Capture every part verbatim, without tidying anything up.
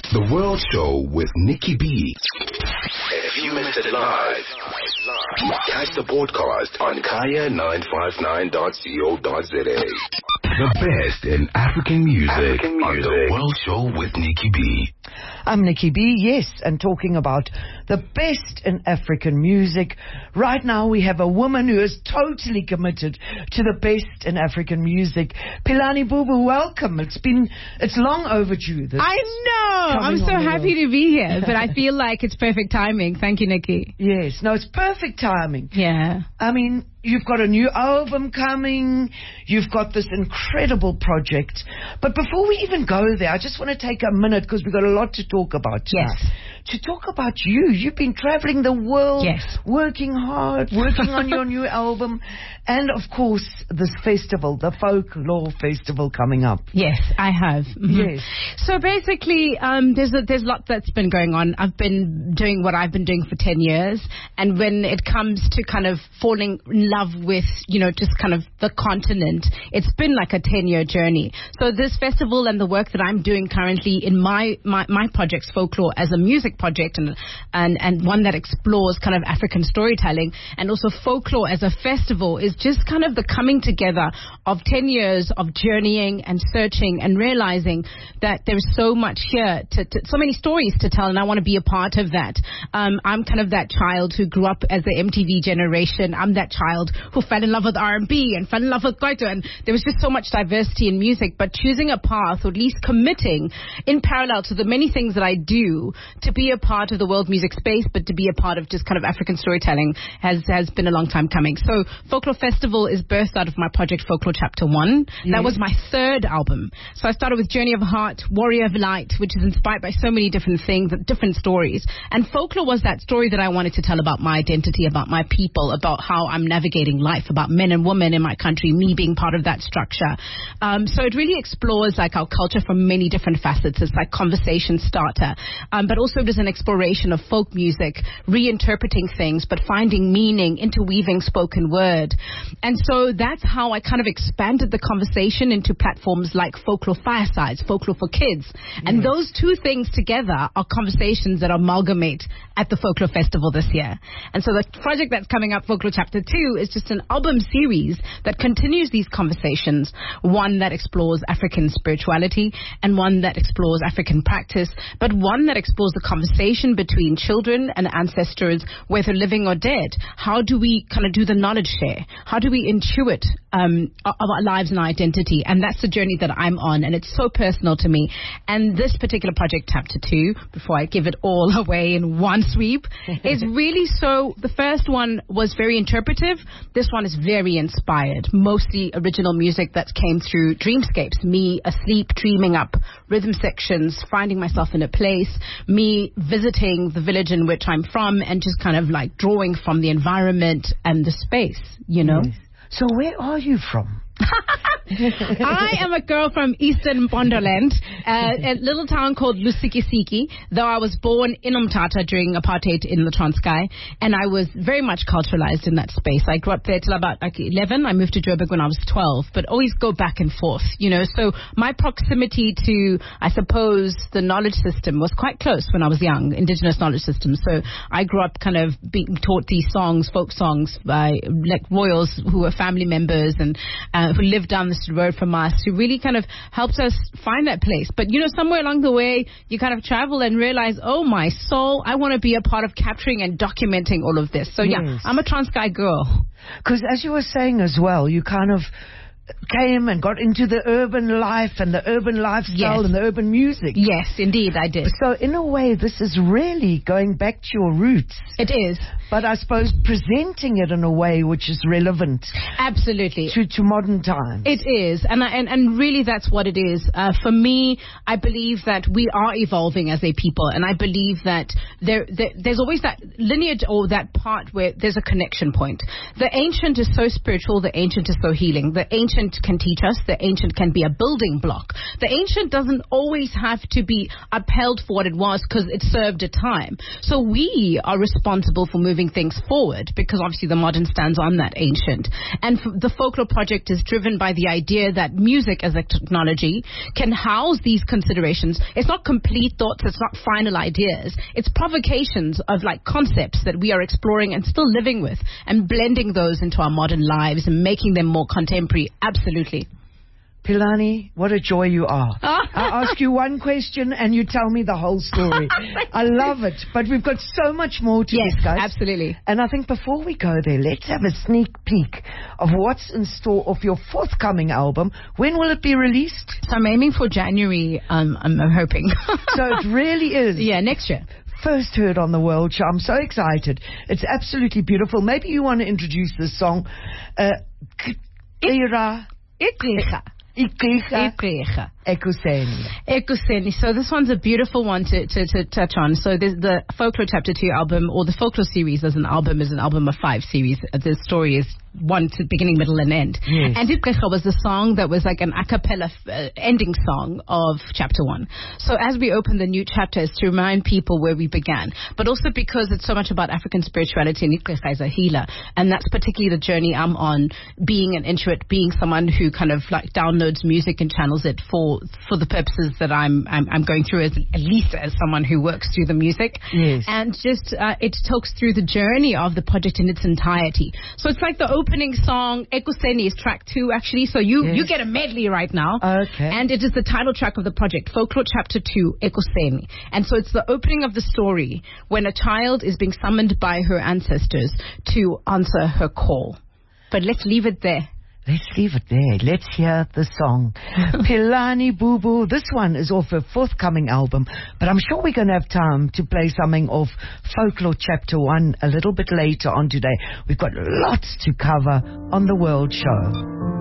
The World Show with Nikki B. If you missed it live, catch the podcast on kaya nine five nine dot co dot za. The best in African music, African music on The World Show with Nikki B. I'm Nikki B, yes, and talking about the best in African music. Right now we have a woman who is totally committed to the best in African music. Philani Bubu, welcome. It's been, it's long overdue. This I know. I'm so happy to be here, but I feel like it's perfect timing. Thank you, Nikki. Yes, no, it's perfect timing. Yeah. I mean, you've got a new album coming. You've got this incredible project. But before we even go there, I just want to take a minute because we've got a lot to talk about tonight. Yes. To talk about you. You've been traveling the world. Yes. Working hard, working on your new album. And, of course, this festival, the Folklore Festival coming up. Yes, I have. Mm-hmm. Yes. So basically, um, there's a, there's a lot that's been going on. I've been doing what I've been doing for ten years. And when it comes to kind of falling in love with, you know, just kind of the continent, it's been like a ten-year journey. So this festival and the work that I'm doing currently in my, my, my project's Folklore as a music project and, and, and one that explores kind of African storytelling, and also Folklore as a festival is just kind of the coming together of ten years of journeying and searching and realizing that there's so much here, to, to, so many stories to tell, and I want to be a part of that. Um, I'm kind of that child who grew up as the M T V generation. I'm that child who fell in love with R and B and fell in love with Kwaito, and there was just so much diversity in music, but choosing a path, or at least committing in parallel to the many things that I do to be a part of the world music space, but to be a part of just kind of African storytelling has, has been a long time coming. So Folklore Festival is birthed out of my project Folklore Chapter one. Yes. That was my third album. So I started with Journey of Heart, Warrior of Light, which is inspired by so many different things, different stories. And Folklore was that story that I wanted to tell about my identity, about my people, about how I'm navigating life, about men and women in my country, me being part of that structure. Um, so it really explores like our culture from many different facets. It's like conversation starter. Um, but also there's an exploration of folk music, reinterpreting things, but finding meaning, interweaving spoken word. And so that's how I kind of expanded the conversation into platforms like Folklore Firesides, Folklore for Kids. Yes. And those two things together are conversations that amalgamate at the Folklore Festival this year. And so the project that's coming up, Folklore Chapter two, is just an album series that continues these conversations, one that explores African spirituality and one that explores African practice, but one that explores the conversation between children and ancestors, whether living or dead. How do we kind of do the knowledge share? How do we intuit um, of our lives and our identity? And that's the journey that I'm on, and it's so personal to me. And this particular project, Chapter two, before I give it all away in one sweep, is really so, the first one was very interpretive. This one is very inspired, mostly original music that came through dreamscapes, me asleep, dreaming up rhythm sections, finding myself in a place, me visiting the village in which I'm from, and just kind of like drawing from the environment and the space, you know? Yes. So where are you from? I am a girl from Eastern Bonderland, uh, a little town called Lusikisiki, though I was born in Umtata during apartheid in the Transkei, and I was very much culturalized in that space. I grew up there till about like eleven. I moved to Joburg when I was twelve, but always go back and forth, you know. So my proximity to, I suppose, the knowledge system was quite close when I was young, indigenous knowledge system. So I grew up kind of being taught these songs, folk songs, by like royals who were family members and uh, who lived down this road from us, who really kind of helped us find that place. But, you know, somewhere along the way, you kind of travel and realize, oh, my soul, I want to be a part of capturing and documenting all of this. So, yes. yeah, I'm a Transkei girl. Because as you were saying as well, you kind of came and got into the urban life and the urban lifestyle yes. and the urban music. Yes, indeed, I did. So in a way, this is really going back to your roots. It is. But I suppose presenting it in a way which is relevant. Absolutely. To, to modern times. It is. And, I, and, and really that's what it is. Uh, for me, I believe that we are evolving as a people. And I believe that there, there there's always that lineage or that part where there's a connection point. The ancient is so spiritual. The ancient is so healing. The ancient ancient can teach us. The ancient can be a building block. The ancient doesn't always have to be upheld for what it was because it served a time. So we are responsible for moving things forward because obviously the modern stands on that ancient. And f- the Folklore Project is driven by the idea that music as a technology can house these considerations. It's not complete thoughts. It's not final ideas. It's provocations of like concepts that we are exploring and still living with and blending those into our modern lives and making them more contemporary. Absolutely. Philani, what a joy you are. I ask you one question and you tell me the whole story. I love it. But we've got so much more to yes, discuss. Absolutely. And I think before we go there, let's have a sneak peek of what's in store of your forthcoming album. When will it be released? So I'm aiming for January, um, I'm, I'm hoping. So it really is. Yeah, next year. First heard on the World Show. I'm so excited. It's absolutely beautiful. Maybe you want to introduce this song. Uh, Ira. Ikricha. Ikricha. Ikricha. Ekuseni. Ekuseni. So this one's a beautiful one to, to, to touch on. So there's the Folklore Chapter two album, or the Folklore series as an album, is an album of five series. The story is one to beginning, middle, and end. Yes. And Ikricha was the song that was like an a cappella uh, ending song of Chapter one. So as we open the new chapter, it's to remind people where we began, but also because it's so much about African spirituality, and Ikricha is a healer. And that's particularly the journey I'm on, being an intuit, being someone who kind of like downloads music and channels it for for the purposes that I'm I'm, I'm going through, as at least as someone who works through the music. Yes. And just uh, it talks through the journey of the project in its entirety. So it's like the opening song. Ekuseni is track two, actually. So you Yes. you get a medley right now. Okay. And it is the title track of the project, Folklore Chapter two, Ekuseni. And so it's the opening of the story when a child is being summoned by her ancestors to answer her call. But let's leave it there. Let's leave it there. Let's hear the song. Philani Boo Boo. This one is off a forthcoming album, but I'm sure we're going to have time to play something off Folklore Chapter one a little bit later on today. We've got lots to cover on the World Show.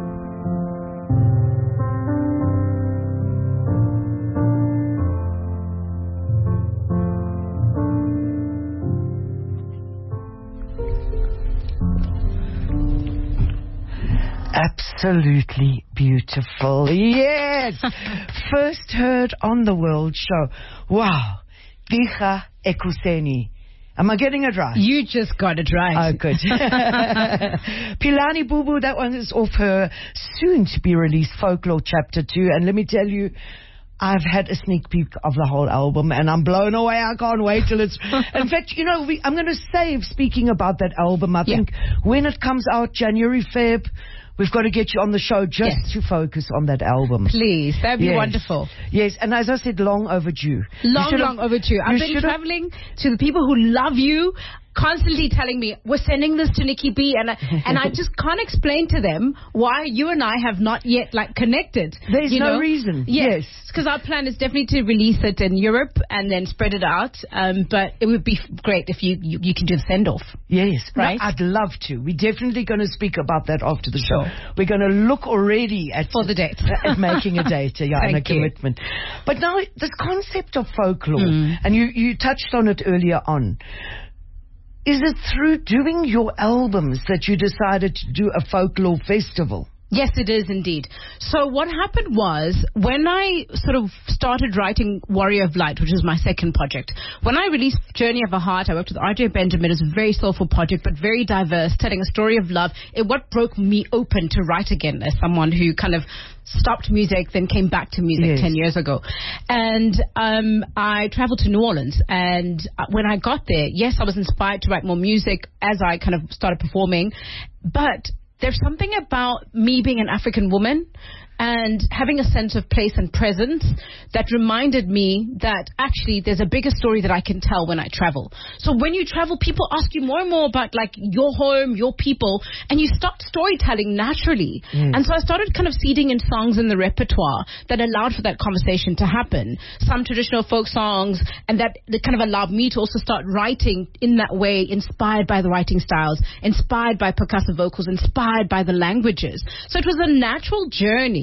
Absolutely beautiful. Yes. First heard on the World Show. Wow. Dicha Ekuseni. Am I getting it right? You just got it right. Oh, good. Philani Boo Boo, that one is off her soon-to-be-released Folklore Chapter two. And let me tell you, I've had a sneak peek of the whole album, and I'm blown away. I can't wait till it's... In fact, you know, we, I'm going to save, speaking about that album, I Yeah. think when it comes out, January, Feb, we've got to get you on the show just Yes. to focus on that album. Please, that'd be Yes. wonderful. Yes, and as I said, long overdue. You Long, should've- long overdue. I've you been should've- traveling to the people who love you, constantly telling me, we're sending this to Nikki B, and I, and I just can't explain to them why you and I have not yet like connected. There's you no know? reason. Yes, Yes. because our plan is definitely to release it in Europe and then spread it out. Um, but it would be f- great if you, you you can do the send off. Yes, no, Right? I'd love to. We're definitely going to speak about that after the Sure. show. We're going to look already at For the date. at making a date, yeah, and a Thank you. commitment. But now this concept of folklore, Mm. and you you touched on it earlier on. Is it through doing your albums that you decided to do a folklore festival? Yes, it is indeed. So what happened was, when I sort of started writing Warrior of Light, which is my second project, when I released Journey of a Heart, I worked with R J Benjamin. It's a very soulful project, but very diverse, telling a story of love. It what broke me open to write again as someone who kind of stopped music, then came back to music Yes. ten years ago. And um, I traveled to New Orleans. And uh, when I got there, yes, I was inspired to write more music as I kind of started performing. But there's something about me being an African woman and having a sense of place and presence that reminded me that actually there's a bigger story that I can tell when I travel. So when you travel, people ask you more and more about like your home, your people, and you start storytelling naturally. Mm. And so I started kind of seeding in songs in the repertoire that allowed for that conversation to happen. Some traditional folk songs, and that, that kind of allowed me to also start writing in that way, inspired by the writing styles, inspired by percussive vocals, inspired by the languages. So it was a natural journey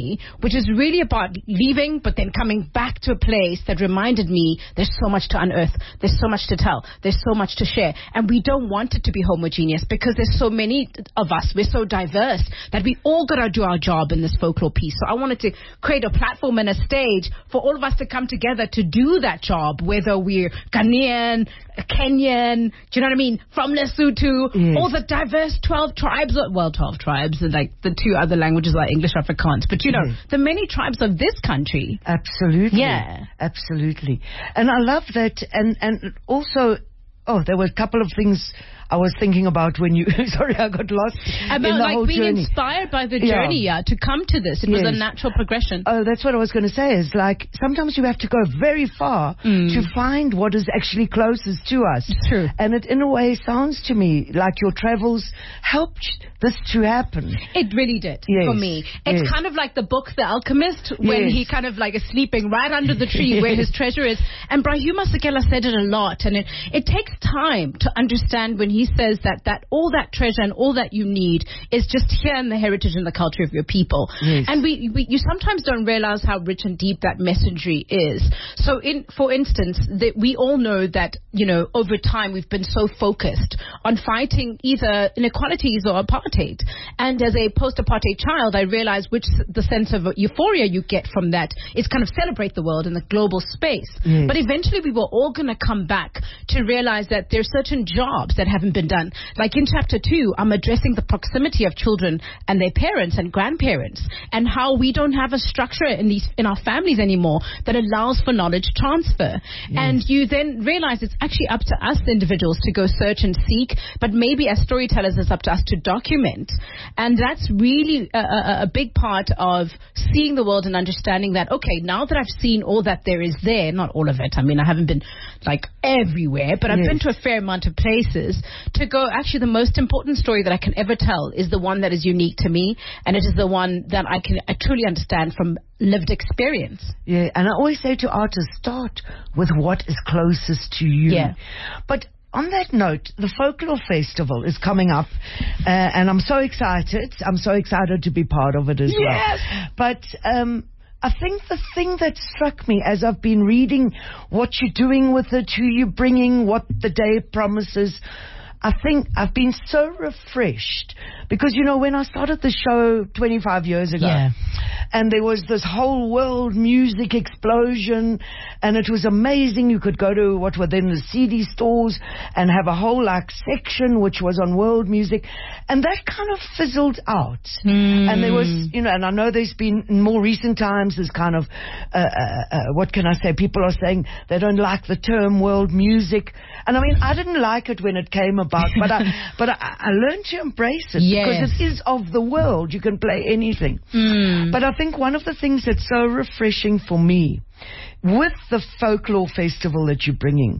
journey, which is really about leaving, but then coming back to a place that reminded me there's so much to unearth, there's so much to tell, there's so much to share, and we don't want it to be homogeneous because there's so many of us, we're so diverse that we all got to do our job in this folklore piece. So I wanted to create a platform and a stage for all of us to come together to do that job, whether we're Ghanaian, Kenyan, do you know what I mean, from Lesotho, yes. all the diverse twelve tribes, well, twelve tribes, and like the two other languages like English, Afrikaans, but you know, yes. the many tribes of this country. Absolutely. Yeah. Absolutely. And I love that, and, and also, oh, there were a couple of things I was thinking about when you, sorry, I got lost about, in the like whole being journey. inspired by the journey, yeah, yeah to come to this. It yes. was a natural progression. Oh, that's what I was going to say, is like, sometimes you have to go very far mm. to find what is actually closest to us. It's true. And it, in a way, sounds to me like your travels helped this to happen. It really did, yes. for me. It's yes. kind of like the book, The Alchemist, when yes. he kind of like is sleeping right under the tree yes. where his treasure is. And Brahuma Sekela said it a lot, and it, it takes time to understand when he says that, that all that treasure and all that you need is just here in the heritage and the culture of your people. Yes. And we, we you sometimes don't realize how rich and deep that messaging is. So, in for instance, that we all know that, you know, over time we've been so focused on fighting either inequalities or apartheid. And as a post-apartheid child, I realized which the sense of euphoria you get from that is kind of celebrate the world in the global space. Yes. But eventually we were all going to come back to realize that there's certain jobs that haven't been done. Like in chapter two, I'm addressing the proximity of children and their parents and grandparents, and how we don't have a structure in these in our families anymore that allows for knowledge transfer. Yes. And you then realize it's actually up to us, the individuals, to go search and seek, but maybe as storytellers it's up to us to document. And that's really a, a, a big part of seeing the world and understanding that, okay, now that I've seen all that there is there, not all of it, I mean, I haven't been like everywhere, but I've yes. been to a fair amount of places, to go, actually the most important story that I can ever tell is the one that is unique to me, and it is the one that I can I truly understand from lived experience. Yeah, and I always say to artists, start with what is closest to you. Yeah. But on that note, the Folklore Festival is coming up, uh, and I'm so excited. I'm so excited to be part of it as yes. well. But um, I think the thing that struck me as I've been reading what you're doing with it, who you're bringing, what the day promises, I think I've been so refreshed because, you know, when I started the show twenty-five years ago, yeah. and there was this whole world music explosion, and it was amazing. You could go to what were then the C D stores and have a whole like section which was on world music, and that kind of fizzled out. Mm. And there was, you know, and I know there's been in more recent times there's kind of uh, uh, uh, what can I say? People are saying they don't like the term world music, and I mean I didn't like it when it came about, but I but I, I learned to embrace it. Yes. Because it is of the world. You can play anything. Mm. But I think one of the things that's so refreshing for me with the Folklore Festival that you're bringing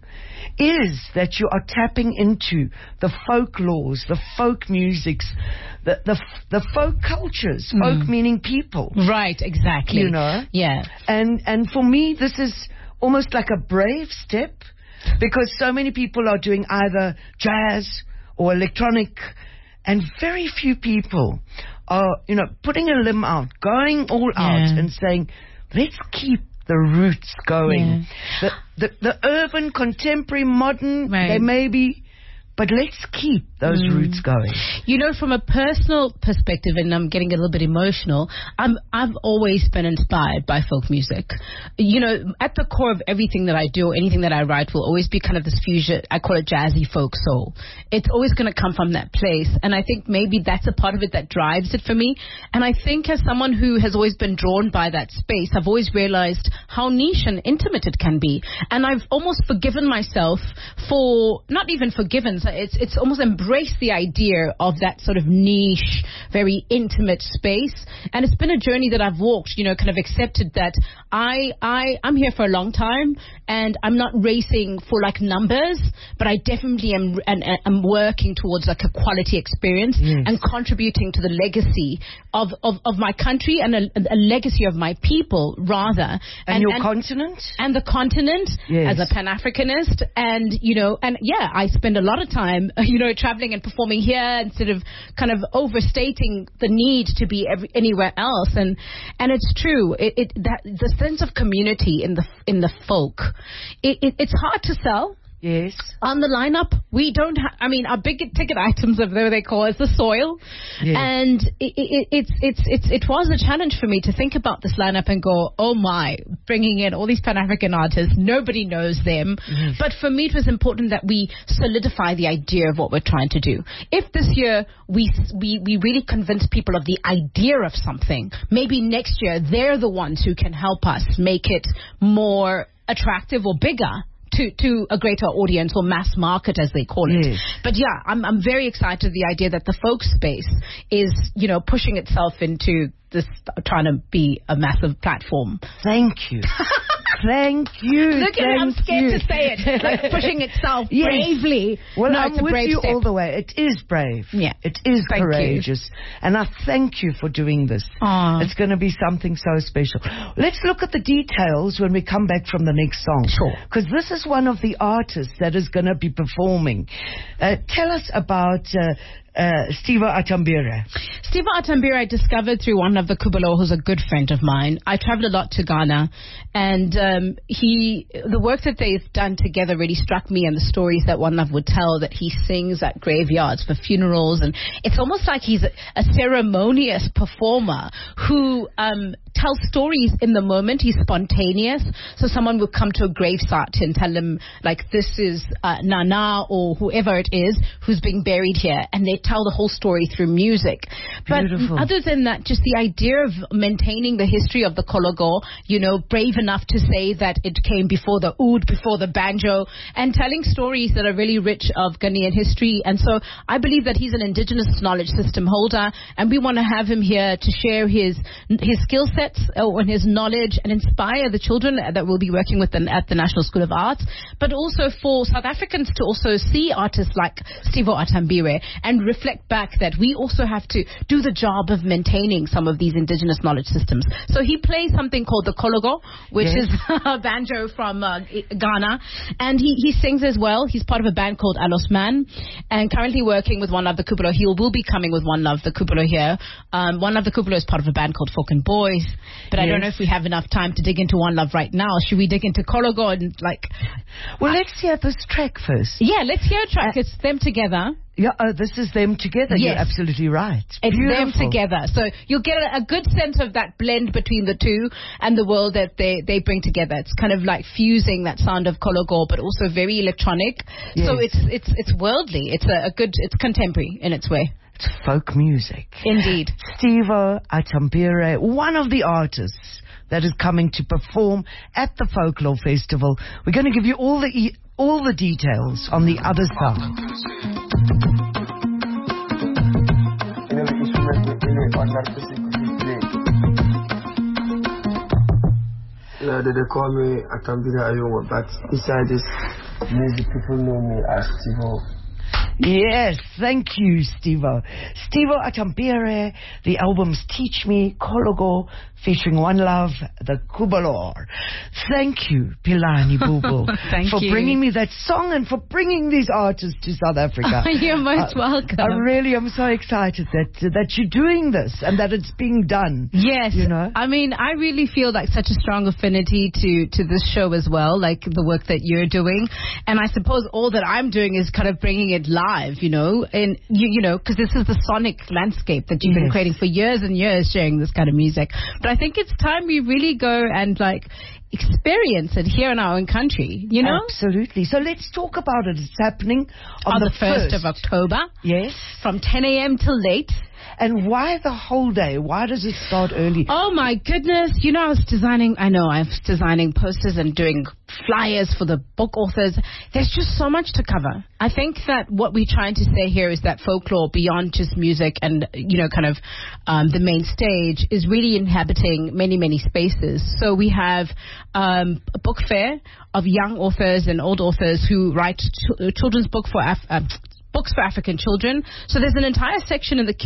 is that you are tapping into the folklores, the folk musics, the the, the folk cultures. Mm. Folk meaning people. Right, exactly. You know? Yeah. And And for me, this is almost like a brave step because so many people are doing either jazz or electronic, and very few people are, you know, putting a limb out, going all out yeah. and saying, let's keep the roots going. Yeah. The, the the urban, contemporary, modern, right. they may be, but let's keep those mm. roots going. You know, from a personal perspective, and I'm getting a little bit emotional, I'm, I've always been inspired by folk music. You know, at the core of everything that I do, anything that I write will always be kind of this fusion, I call it jazzy folk soul. It's always going to come from that place, and I think maybe that's a part of it that drives it for me. And I think as someone who has always been drawn by that space, I've always realized how niche and intimate it can be. And I've almost forgiven myself for, not even forgiven, It's it's almost embraced the idea of that sort of niche, very intimate space. And it's been a journey that I've walked, you know, kind of accepted that I, I, I'm here for a long time and I'm not racing for like numbers, but I definitely am and am working towards like a quality experience yes. and contributing to the legacy of, of, of my country and a, a legacy of my people rather. And, and your and, continent? And the continent yes. as a Pan-Africanist. And, you know, and yeah, I spend a lot of time time, you know, traveling and performing here instead of kind of overstating the need to be every, anywhere else. And and it's true. It, it that the sense of community in the in the folk, it, it, it's hard to sell. Yes. On the lineup, we don't have, I mean, our big ticket items, of whatever they call it, is the soil. Yes. And it, it, it's, it's, it's, it was a challenge for me to think about this lineup and go, oh my, bringing in all these Pan-African artists, nobody knows them. Yes. But for me, it was important that we solidify the idea of what we're trying to do. If this year we, we, we really convince people of the idea of something, maybe next year they're the ones who can help us make it more attractive or bigger to, to a greater audience, or mass market as they call it. Yes. But yeah, I'm I'm very excited the idea that the folk space is, you know, pushing itself into this, trying to be a massive platform. Thank you. Thank you. Look at it, I'm scared you. to say it. Like pushing itself Yes. bravely. Well, no, I'm it's a with brave you step. all the way. It is brave. Yeah. It is Thank you. courageous. And I thank you for doing this. Aw. It's going to be something so special. Let's look at the details when we come back from the next song. Sure. Because this is one of the artists that is going to be performing. Uh, tell us about uh, uh, Stivo Atambire. Stivo Atambire I discovered through one of the Kubalo, who's a good friend of mine. I traveled a lot to Ghana, and um, he, the work that they've done together really struck me, and the stories that One Love would tell, that he sings at graveyards for funerals, and it's almost like he's a, a ceremonious performer who um, tells stories in the moment. He's spontaneous, so someone will come to a gravesite and tell him, like, this is uh, Nana or whoever it is who's being buried here, and they tell the whole story through music. Beautiful. But other than that, just the idea of maintaining the history of the Kologo, you know, brave enough to say that it came before the oud, before the banjo, and telling stories that are really rich of Ghanaian history. And so I believe that he's an indigenous knowledge system holder, and we want to have him here to share his his skill sets and his knowledge and inspire the children that we'll be working with them at the National School of Arts, but also for South Africans to also see artists like Stivo Atambire and reflect back that we also have to do the job of maintaining some of these indigenous knowledge systems. So he plays something called the Kologo, which Yes. is a banjo from uh, Ghana, and he, he sings as well. He's part of a band called Alos Man, and currently working with One Love the Kubalo. He will be coming with One Love the Kubalo here. Um, One Love the Kubalo is part of a band called Folk and Boys, but I don't know Yes. if we have enough time to dig into One Love right now. Should we dig into Kologo and like... Well, let's hear this track first. Yeah, let's hear a track. It's them together. Yeah, oh, this is them together. You're Yes. absolutely right. It's Beautiful. them together. So you'll get a, a good sense of that blend between the two and the world that they, they bring together. It's kind of like fusing that sound of Kologo, but also very electronic. So Yes. it's it's it's worldly. It's a, a good, it's contemporary in its way. It's folk music. Indeed. Stivo Atambire, one of the artists that is coming to perform at the Folklore Festival. We're going to give you all the e- all the details on the other side. Yeah, they, they call me Atambire Ayonwa, but beside this music, people know me as Stivo. Yes, thank you, Stivo. Stivo Atambire, the albums Teach Me, Kologo, featuring One Love, the Kubalor. Thank you, Pilani Bubu, Thank for you. bringing me that song and for bringing these artists to South Africa. You're most Uh, welcome. I really am so excited that that you're doing this and that it's being done. Yes, You know? I mean, I really feel like such a strong affinity to, to this show as well, like the work that you're doing. And I suppose all that I'm doing is kind of bringing it live, you know, and you, you know, because this is the sonic landscape that you've been Yes. creating for years and years, sharing this kind of music. But I think it's time we really go and like experience it here in our own country, you know? Absolutely. So let's talk about it. It's happening on, On the first. first of October, Yes. from ten a.m. till late. And why the whole day? Why does it start early? Oh my goodness. You know, I was designing, I know, I was designing posters and doing flyers for the book authors. There's just so much to cover. I think that what we're trying to say here is that folklore, beyond just music and, you know, kind of um, the main stage, is really inhabiting many, many spaces. So we have um, a book fair of young authors and old authors who write ch- children's book for Af- um, books for African children. So there's an entire section in the kids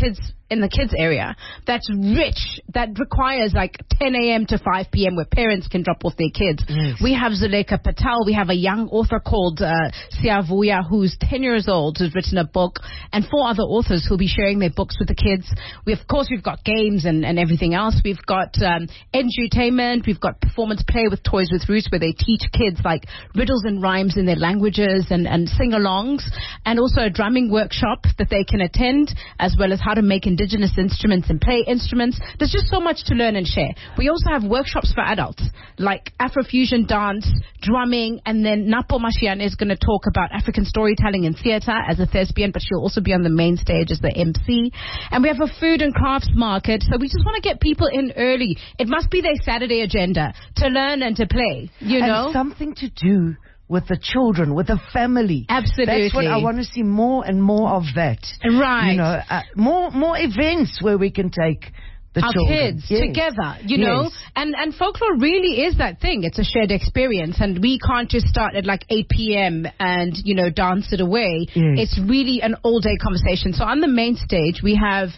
in the kids area that's rich, that requires like ten a.m. to five p.m. where parents can drop off their kids. Yes. We have Zuleka Patel. We have a young author called uh, Siavuya, who's ten years old, who's written a book, and four other authors who'll be sharing their books with the kids. We, of course, we've got games and, and everything else. We've got um, edutainment. We've got performance play with Toys with Roots, where they teach kids like riddles and rhymes in their languages and, and sing-alongs, and also a drumming workshop that they can attend, as well as how to make indigenous instruments and play instruments. There's just so much to learn and share. We also have workshops for adults, like Afrofusion dance, drumming, and then Napo Mashiane is going to talk about African storytelling in theatre as a thespian, but she'll also be on the main stage as the M C. And we have a food and crafts market, so we just want to get people in early. It must be their Saturday agenda to learn and to play, you know? And something to do with the children, with the family. Absolutely. That's what I want to see, more and more of that. Right. You know, uh, more more events where we can take the our children. kids Yes. together, you Yes. know, and and folklore really is that thing. It's a shared experience, and we can't just start at like eight p.m. and you know dance it away. Yes. It's really an all day conversation. So on the main stage we have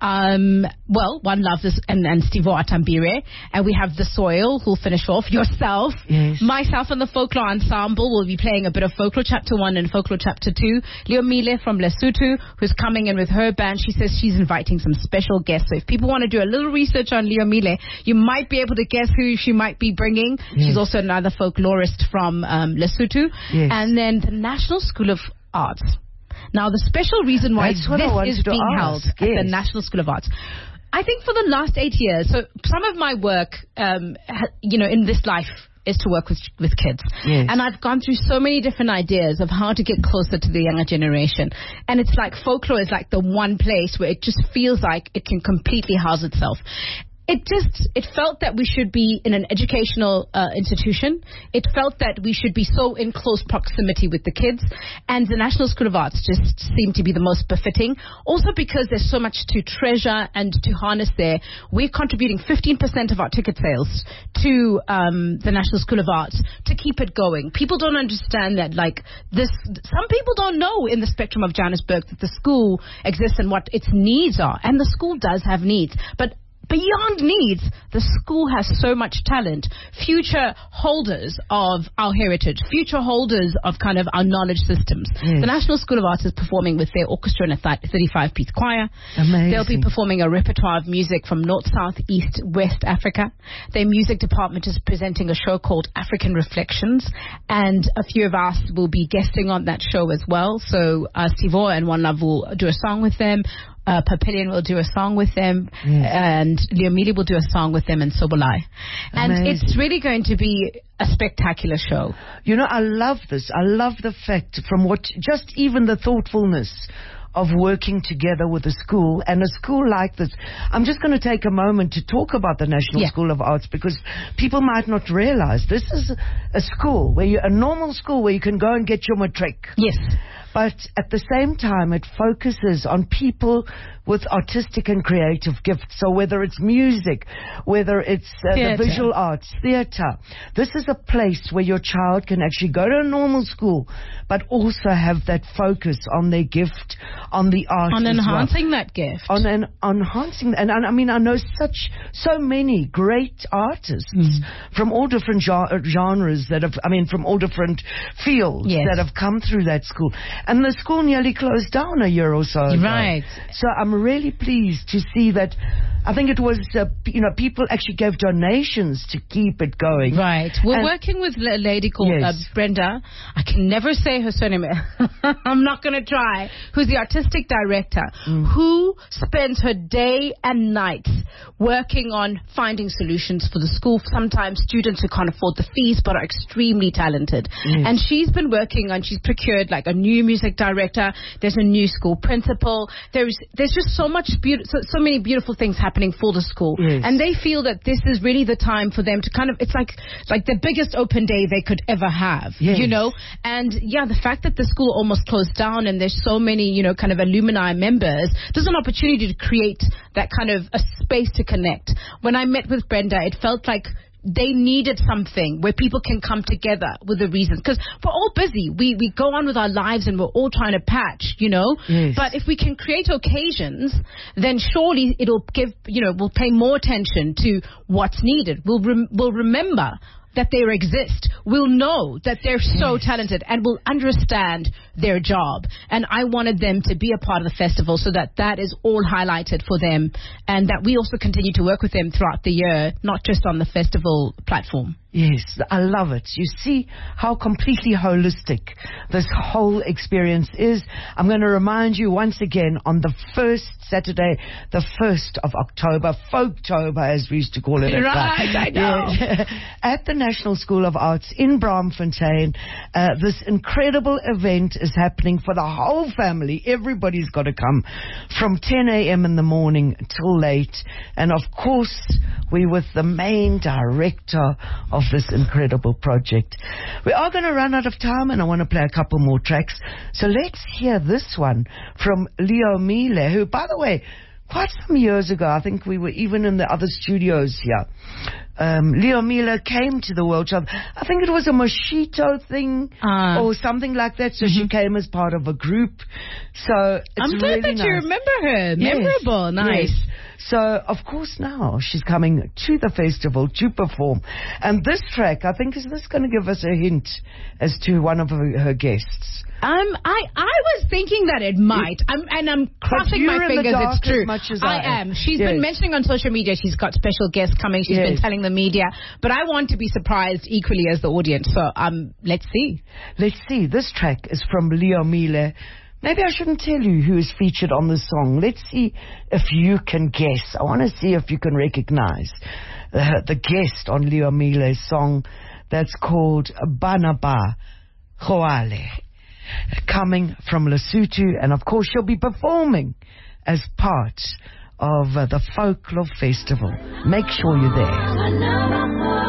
um well One Love is, and, and Stivo Atambire, and we have The Soil, who'll finish off, yourself, yes. myself, and the folklore ensemble will be playing a bit of folklore chapter one and folklore chapter two. Leomile from Lesotho, who's coming in with her band. She says she's inviting some special guests, so if people want to do a little research on Leomile, you might be able to guess who she might be bringing. Yes. She's also another folklorist from um, Lesotho. Yes. And then the National School of Arts. Now, the special reason why That's this is being ask. held Yes. at the National School of Arts, I think for the last eight years, so some of my work, um, ha, you know, in this life is to work with with kids. Yes. And I've gone through so many different ideas of how to get closer to the younger generation. And it's like folklore is like the one place where it just feels like it can completely house itself. It just, it felt that we should be in an educational uh, institution. It felt that we should be so in close proximity with the kids. And the National School of Arts just seemed to be the most befitting. Also because there's so much to treasure and to harness there. We're contributing fifteen percent of our ticket sales to um, the National School of Arts to keep it going. People don't understand that, like, this, some people don't know in the spectrum of Johannesburg that the school exists and what its needs are. And the school does have needs. But beyond needs, the school has so much talent. Future holders of our heritage, future holders of kind of our knowledge systems. Yes. The National School of Arts is performing with their orchestra and a thirty-five piece choir. Amazing. They'll be performing a repertoire of music from North, South, East, West Africa. Their music department is presenting a show called African Reflections, and a few of us will be guesting on that show as well. So uh, Stivo and One Love will do a song with them. Uh, Papillion will do a song with them, yes. and Leomile will do a song with them, and Sobolai. And Amazing. It's really going to be a spectacular show. You know, I love this. I love the fact from what, just even the thoughtfulness of working together with a school, and a school like this. I'm just going to take a moment to talk about the National yeah. School of Arts, because people might not realize this is a school where you, a normal school where you can go and get your matric. Yes. But at the same time, it focuses on people with artistic and creative gifts. So whether it's music, whether it's uh, the visual arts, theatre, this is a place where your child can actually go to a normal school, but also have that focus on their gift, on the art, on enhancing well. that gift, on an on enhancing. And, and I mean, I know such so many great artists mm. from all different genres that have, I mean, from all different fields yes. that have come through that school. And the school nearly closed down a year or so ago. Right. So I'm really pleased to see that. I think it was, uh, you know, people actually gave donations to keep it going. Right. We're and working with a lady called yes. uh, Brenda. I can never say her surname. I'm not going to try. Who's the artistic director, mm. who spends her day and night working on finding solutions for the school. Sometimes students who can't afford the fees but are extremely talented. Yes. And she's been working on, she's procured like a new music director. There's a new school principal. There's there's just so much beautiful, so, so many beautiful things happening for the school. Yes. And they feel that this is really the time for them to kind of, it's like like the biggest open day they could ever have, yes. you know? And yeah, the fact that the school almost closed down and there's so many, you know, kind of alumni members, there's an opportunity to create that kind of a space to connect. When I met with Brenda, it felt like they needed something where people can come together with a reason. Because we're all busy. We we go on with our lives and we're all trying to patch, you know. Yes. But if we can create occasions, then surely it'll give, you know, we'll pay more attention to what's needed. We'll rem- we'll remember that they exist. We'll know that they're so yes. talented, and we'll understand their job. And I wanted them to be a part of the festival so that that is all highlighted for them, and that we also continue to work with them throughout the year, not just on the festival platform. Yes, I love it. You see how completely holistic this whole experience is. I'm going to remind you once again on the first Saturday, the first of October, Folktober as we used to call it. Right, I know. Yeah. At the National School of Arts in Braamfontein, uh, this incredible event is happening for the whole family. Everybody's got to come from ten a.m. in the morning till late. And of course, we're with the main director of this incredible project. We are going to run out of time, and I want to play a couple more tracks. So let's hear this one from Leo Miele, who, by the way, quite some years ago, I think we were even in the other studios here. Um, Leo Miele came to the World Child. I think it was a Moshito thing uh, or something like that. So mm-hmm. she came as part of a group. So it's I'm glad really that nice. you remember her. Yes. Memorable, nice. Yes. So, of course, now she's coming to the festival to perform. And this track, I think, is this going to give us a hint as to one of her, her guests? Um, I, I was thinking that it might, I'm, and I'm crossing my fingers it's true. As much as I, I am. She's yes. been mentioning on social media she's got special guests coming. She's yes. been telling the media, but I want to be surprised equally as the audience. So um, let's see. Let's see. This track is from Leo Miele. Maybe I shouldn't tell you who is featured on the song. Let's see if you can guess. I want to see if you can recognize uh, the guest on Leo Miele's song that's called Bana Ba Goale, coming from Lesotho, and of course she'll be performing as part of uh, the Folklore Festival. Make sure you're there.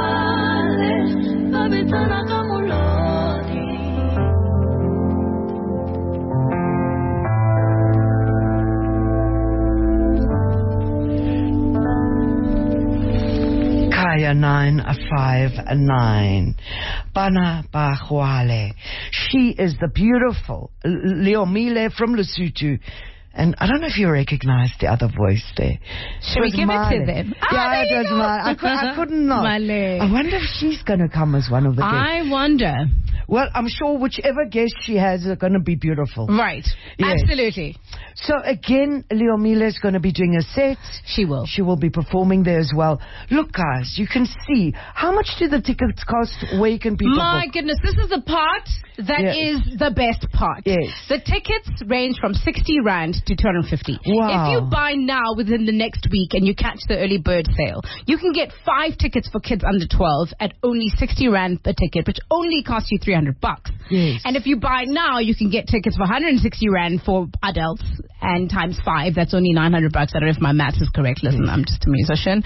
nine five nine. Bana Ba Goale. She is the beautiful Leo Miele from Lesotho. And I don't know if you recognize the other voice there. Should we give Male. it to them? Yeah, Ah, it was mine. I, could, I couldn't not. Male. I wonder if she's going to come as one of the guests. I wonder. Well, I'm sure whichever guest she has are going to be beautiful. Right. Yes. Absolutely. So again, Leo Miele is going to be doing a set. She will. She will be performing there as well. Look, guys, you can see. How much do the tickets cost? Where can people My book? goodness, this is the part that Yes. is the best part. Yes. The tickets range from sixty rand to two hundred fifty. Wow. If you buy now within the next week and you catch the early bird sale, you can get five tickets for kids under twelve at only sixty rand a ticket, which only costs you three hundred bucks. Yes. And if you buy now, you can get tickets for one hundred sixty rand for adults, and times five, that's only nine hundred bucks. I don't know if my maths is correct. Listen, I'm just a musician.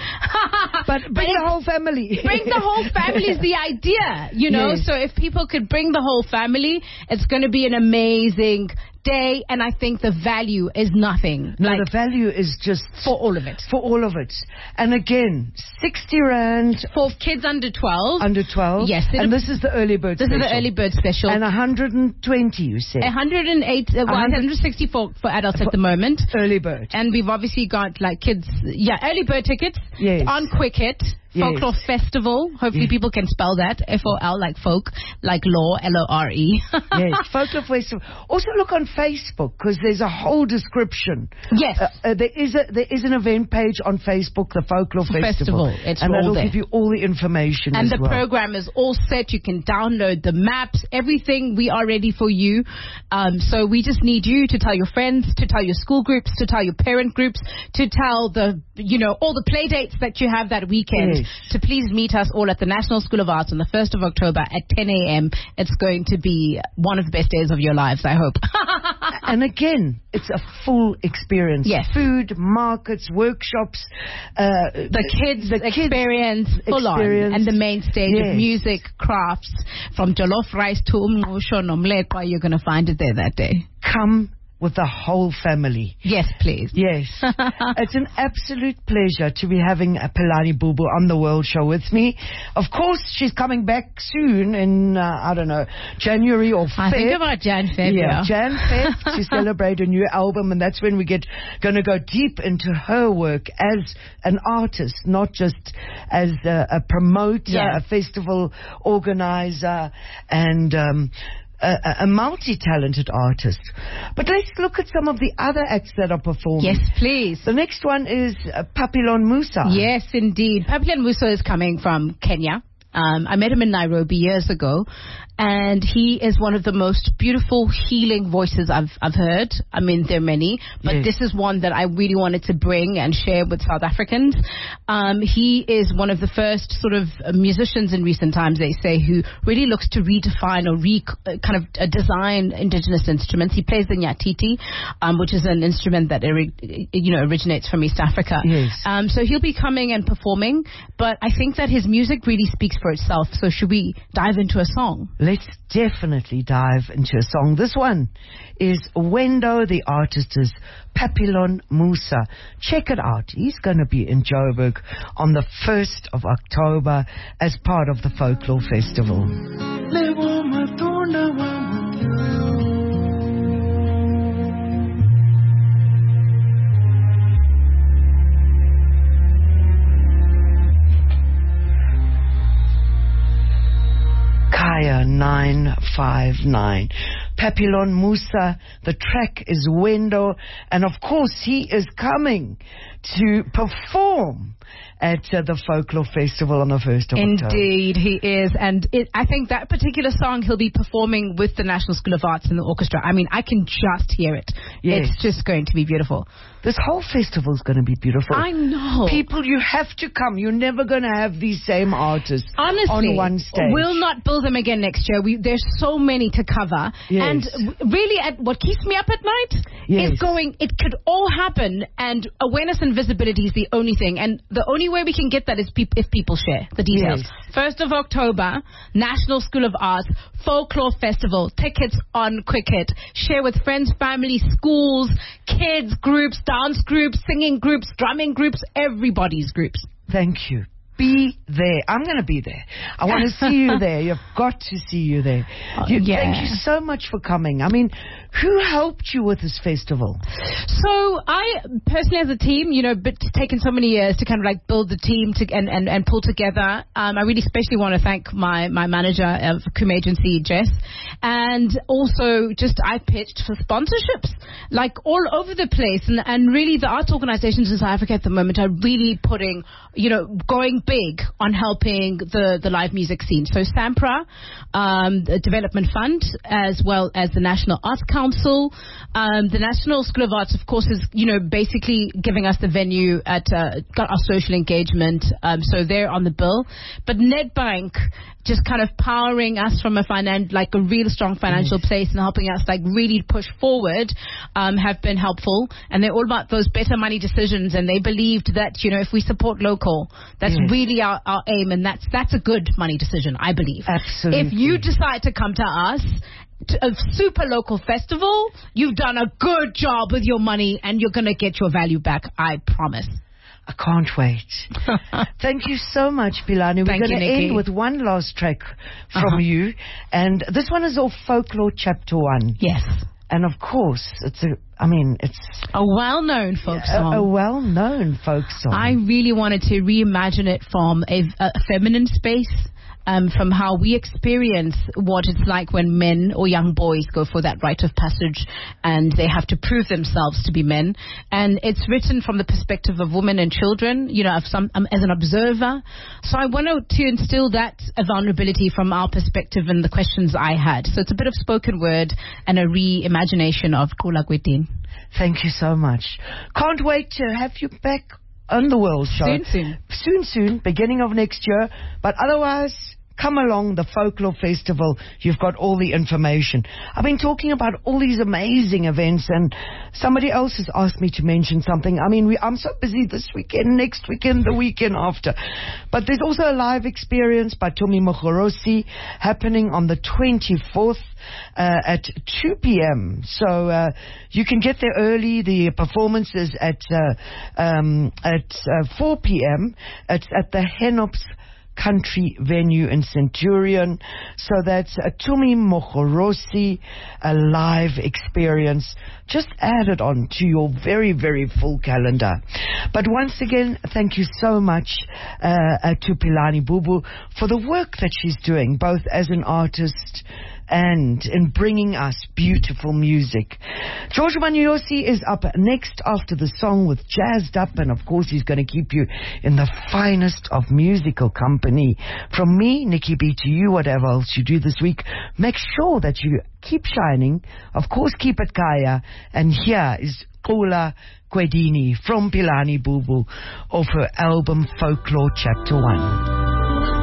But bring the whole family. Bring the whole family is the idea, you know. Yes. So if people could bring the whole family, it's going to be an amazing day, and I think the value is nothing. No, like, the value is just for all of it. For all of it. And again, sixty rand For kids under twelve. under twelve. Yes. And this is the early bird This special. is the early bird special. And one hundred twenty, you said. one hundred eight, uh, well, one hundred one hundred sixty for, for adults at the moment. Early bird. And we've obviously got like kids, yeah, early bird tickets Yes. on Quicket. Yes. Folklore Festival. Hopefully Yes. people can spell that. F O L like folk, like law, L O R E. Yes, Folklore Festival. Also look on Facebook because there's a whole description. Yes. Uh, uh, there is a there is an event page on Facebook, the Folklore Festival, Festival. It's and all that'll there. give you all the information. And as the well. program is all set. You can download the maps, everything. We are ready for you. Um, so we just need you to tell your friends, to tell your school groups, to tell your parent groups, to tell the, you know, all the play dates that you have that weekend. Yes. To please meet us all at the National School of Arts on the first of October at ten a.m. It's going to be one of the best days of your lives, I hope. And again, it's a full experience. Yes. Food, markets, workshops. Uh, The kids the kids experience full experience. on, and the main stage Yes. of music, crafts, from jollof rice to umngqusho nomleqwa. You're going to find it there that day. Come with the whole family. Yes, please. Yes. It's an absolute pleasure to be having a Philani Bubu on the World Show with me. Of course, she's coming back soon in, uh, I don't know, January or Feb. I think about Jan, Feb, Yeah, yeah. Jan, Feb, to celebrate a new album, and that's when we get going to go deep into her work as an artist, not just as a, a promoter, Yeah. a festival organizer, and um, a, a multi-talented artist. But let's look at some of the other acts that are performing. Yes, please. The next one is uh, Papillon Musa. Yes, indeed. Papillon Musa is coming from Kenya. Um, I met him in Nairobi years ago, and he is one of the most beautiful, healing voices I've I've heard. I mean, there are many, but Yes. this is one that I really wanted to bring and share with South Africans. Um, he is one of the first sort of uh, musicians in recent times, they say, who really looks to redefine or re uh, kind of uh, design indigenous instruments. He plays the nyatiti, um, which is an instrument that ori- you know originates from East Africa. Yes. Um, so he'll be coming and performing, but I think that his music really speaks for itself. So should we dive into a song? Let's definitely dive into a song. This one is Wendo, the artist is Papillon Musa. Check it out. He's going to be in Joburg on the first of October as part of the Folklore Festival. Kaya nine five nine. Papillon Musa, the track is Wendo, and of course he is coming to perform at uh, the Folklore Festival on the first of October. Indeed, he is. And it, I think that particular song he'll be performing with the National School of Arts and the orchestra. I mean, I can just hear it. Yes. It's just going to be beautiful. This whole festival is going to be beautiful. I know. People, you have to come. You're never going to have these same artists Honestly, on one stage. we'll not build them again next year. We, there's so many to cover. Yes. And w- really, at, what keeps me up at night Yes. is going, it could all happen, and awareness and visibility is the only thing. And the only way we can get that is peop- if people share the details. Yes. first of October, National School of Arts, Folklore Festival, tickets on Quicket. Share with friends, family, schools, kids, groups, dance groups, singing groups, drumming groups, everybody's groups. Thank you. Be there. I'm going to be there. I want to see you there. You've got to see you there. You, yeah. Thank you so much for coming. I mean, who helped you with this festival? So I personally, as a team, you know, but taken so many years to kind of like build the team to and, and, and pull together. Um, I really especially want to thank my, my manager of Coom Agency, Jess, and also just I pitched for sponsorships like all over the place, and and really the arts organizations in South Africa at the moment are really putting, you know, going big on helping the, the live music scene. So SAMPRA, um, the Development Fund, as well as the National Arts Council. Um, the National School of Arts, of course, is, you know, basically giving us the venue at uh, got our social engagement. Um, so they're on the bill. But Nedbank just kind of powering us from a finan- like a real strong financial place and helping us like really push forward, um, have been helpful. And they're all about those better money decisions. And they believed that, you know, if we support local, that's Yes. really our, our aim. And that's, that's a good money decision, I believe. Absolutely. If you decide to come to us, to a super local festival, you've done a good job with your money and you're going to get your value back, I promise. I can't wait. Thank you so much, Philani. We're Thank going you, to Nikki. end with one last track from Uh-huh. you. And this one is off Folklore Chapter one. Yes. And of course, it's a, I mean, it's A well-known folk song. a, a well-known folk song. I really wanted to reimagine it from a, a feminine space, um, from how we experience what it's like when men or young boys go for that rite of passage and they have to prove themselves to be men. And it's written from the perspective of women and children, you know, of some, um, as an observer. So I wanted to instill that vulnerability from our perspective and the questions I had. So it's a bit of spoken word and a reimagination of Kula Gwetin. Thank you so much. Can't wait to have you back on the World Show. Soon, soon. Soon, soon, beginning of next year. But otherwise, come along, the Folklore Festival. You've got all the information. I've been talking about all these amazing events, and somebody else has asked me to mention something. I mean, we, I'm so busy this weekend, next weekend, the weekend after. But there's also a live experience by Tumi Mogorosi happening on the twenty-fourth uh, at two p.m. So uh, you can get there early. The performance is at uh, um, at uh, four p.m. It's at the Henops Country venue in Centurion. So that's a Tumi Mogorosi, a live experience. Just add it on to your very, very full calendar. But once again, thank you so much uh, uh, to Philani Bubu for the work that she's doing, both as an artist and in bringing us beautiful music. George Manyosi is up next after the song with Jazzed Up, and of course he's going to keep you in the finest of musical company. From me, Nikki B, to you, whatever else you do this week, make sure that you keep shining. Of course, keep it kaya. And here is Kula Kwedini from Philani Bubu of her album Folklore Chapter one.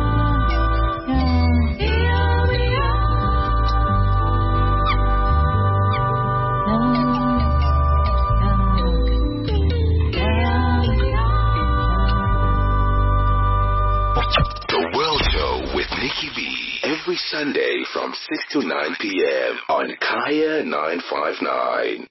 Nikki B, every Sunday from six to nine p.m. on Kaya nine five nine.